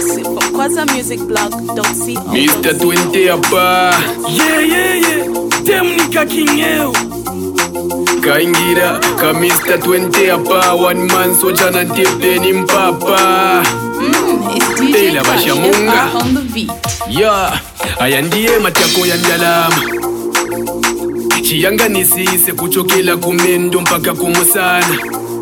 Exclusive from KwazaMusicBlog.co. Mr. 20 apa. Yeah. Temnika Kingeo. Kaingira ka Mr. 20 apa. One man soja na tepeni mpapa. It's DJ Crush FR on the beat. Yeah, aya ndiye matako ya ndalama. Chiyanganisise kuchokela kumendo mpaka kumusana.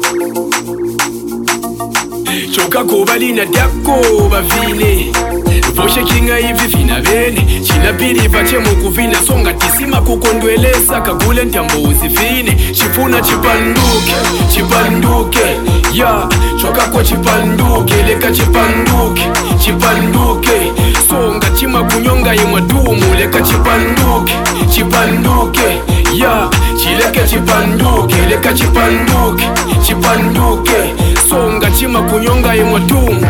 Choka kubalina dyako bavine Voshe kinga hivi vina bene Chinapiri vache mukuvina Songa tisima kukondwelesa Kagule ntambo uzifine Chifuna chipanduke Ya, choka kwa chipanduke Leka chipanduke Songa chima kunyonga imadumu Leka chipanduke Ya, chileke chipanduke Leka chipanduke Songa chima kunyonga imadumu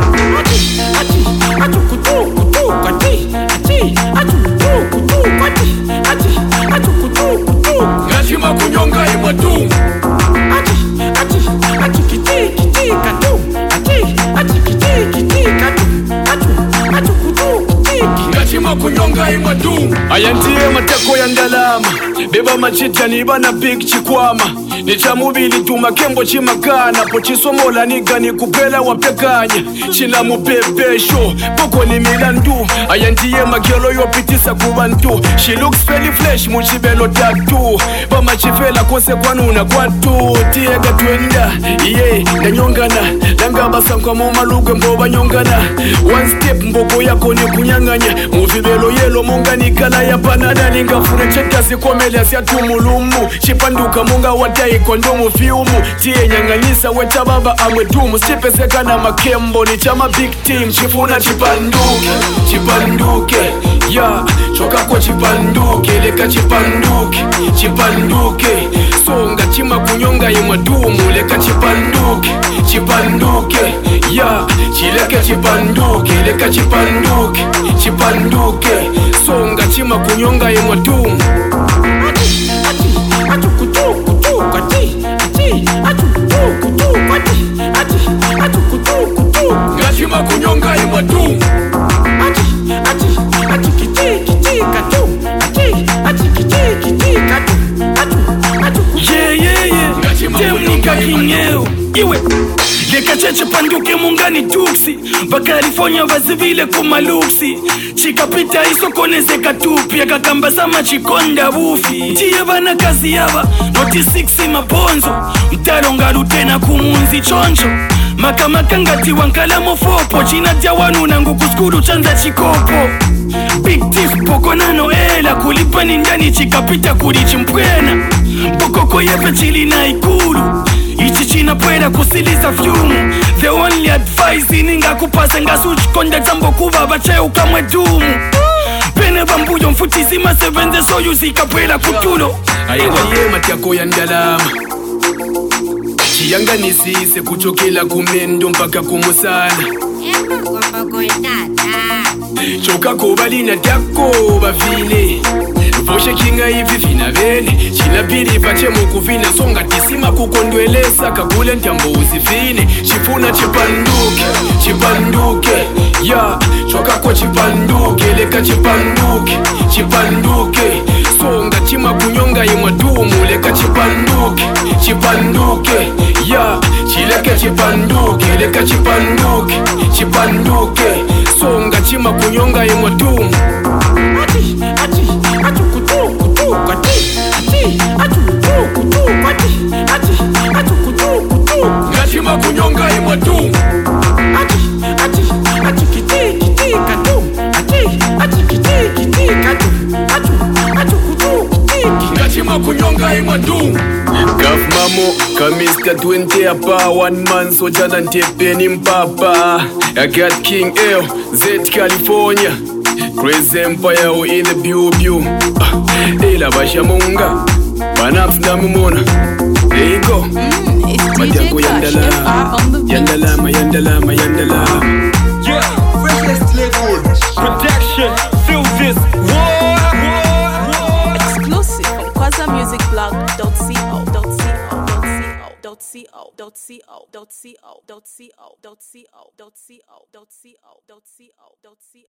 Ngachima kunyonga imadumu Ngachima kunyonga imadumu Ayantiye matako ya ndalama Beba machita nibana big chikwama Nicha mubili tuma kembo chimakana Pochisomola niga nikupela wapekanya China mubebesho Poko ni milandu Ayantiye magyolo yopitisa kubantu She looks fairly fresh muchibelo tatu Bama chifela kose kwanuna kwatu Tiega twenda Nanyongana Langabasa kwa mumalugwe mboba nyongana One step mboko yako ni kunyanganya Muvibelo yelo munga nikala ya panada Ningafune cheka sikomele asiatumulumu Chipanduka munga watai kondomu fiumu Tie nyanganyisa weta baba amwedumu Sipeseka na makembo ni chama big team Chifuna chipanduke Ya, choka kwa chipanduke Leka chipanduke Songa chima kunyonga imadumu Leka chipanduke Ya, chileke chipanduke Leka chipanduke Songa chima kunyonga imadumu Ngachima kunyonga imadumu Yeah. Temnika Kingeo. Iwe Leka cheche panduke mungani tuksi Bakalifonya vazivile kumaluksi Chikapita isokoneze katupi Akakamba sama chikonda bufi Tiye bana kazi yaba Noti 6 mabonzo Mtalonga lutena kumunzi choncho Makamaka ngati wankalamo fopo China jawanu nangu kuskuru chanza chikopo Big Tiff poko nano ela Kulipa nindani chikapita kulichimpwena Pokoko yepe chili na ikulu Ichi china pwera kusiliza fyumu The only advice ininga kupase ngasuchi konda tambo kuva bache ukamwe dumu Pene bambuyo mfutizi masevenze soyu zikapwera kutulo Ayendiye matako ya ndalama Chiyanganisise kuchokela kumendo mpaka kumusana Choka kubalina dyako bavine Voshe kinga hivi vina bene Chinapiri vache mukuvina Songa tisima kukondwelesa Kagule ntambo uzifine Chifuna chipanduke Ya, choka kwa chipanduke Leka chipanduke Songa chima kunyonga imadumu Leka chipanduke Ya, chileke chipanduke Leka chipanduke Songa chima kunyonga imadumu Ngachima kunyonga imadumu Ngachima kunyonga imadumu Gaf mamo ka Mr. 20 apa One man soja na tepeni mpapa I got King L, Z California Crazy Empire in the biu Ela basha munga Banaps na mumona There you go It's DJ Crush FR on the beat. Yandalama Yeah, Freshest Label Production, feel this war. Exclusive from KwazaMusicBlog.co. www.amatzambiri.co.co.co.co.co.co.co.co.co.co.co